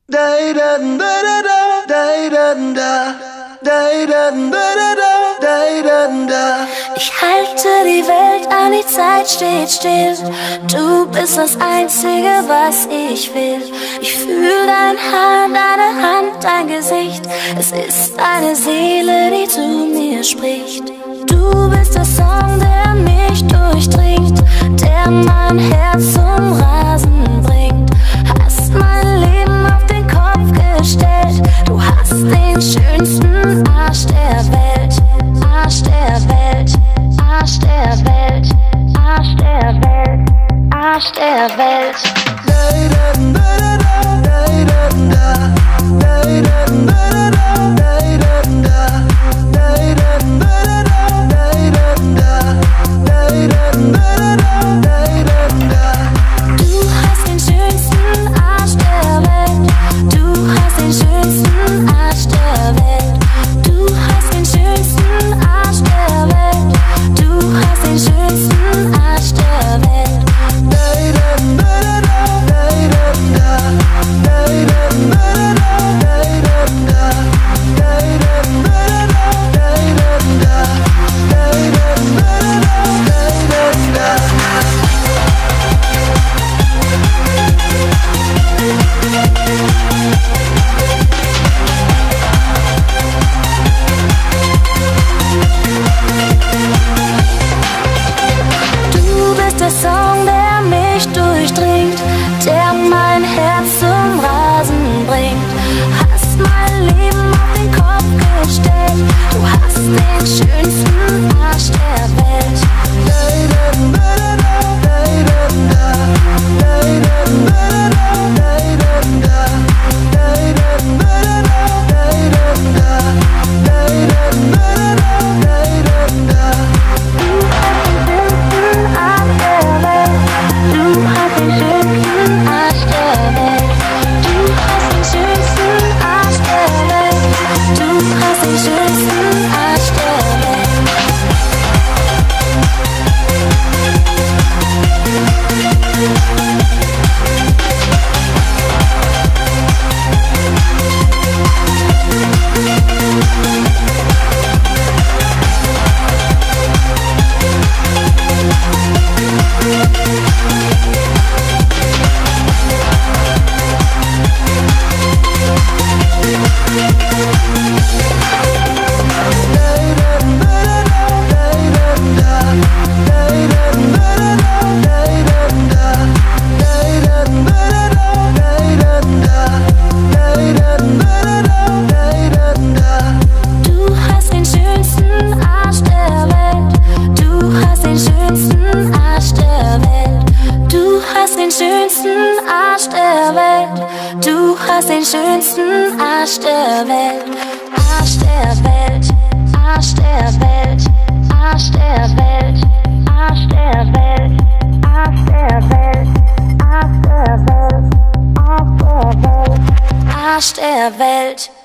Ich halte die Welt an, die Zeit steht still. Du bist das Einzige, was ich will. Ich fühl dein Haar, deine Hand, dein Gesicht. Es ist deine Seele, die zu mir spricht. Du bist der Song, der mich durchdringt, der mein Herz zum Rasen bringt. Hast mein Leben auf den Kopf gestellt. Du hast den schönsten Arsch der Welt. Arsch der Welt, Arsch der Welt, Arsch der Welt, Arsch der Welt. Du hast den schönsten Arsch der Welt. Arsch der Welt, Arsch der Welt, Arsch der Welt, Arsch der Welt, Arsch der Welt, Arsch der Welt, Arsch der Welt, Arsch der Welt.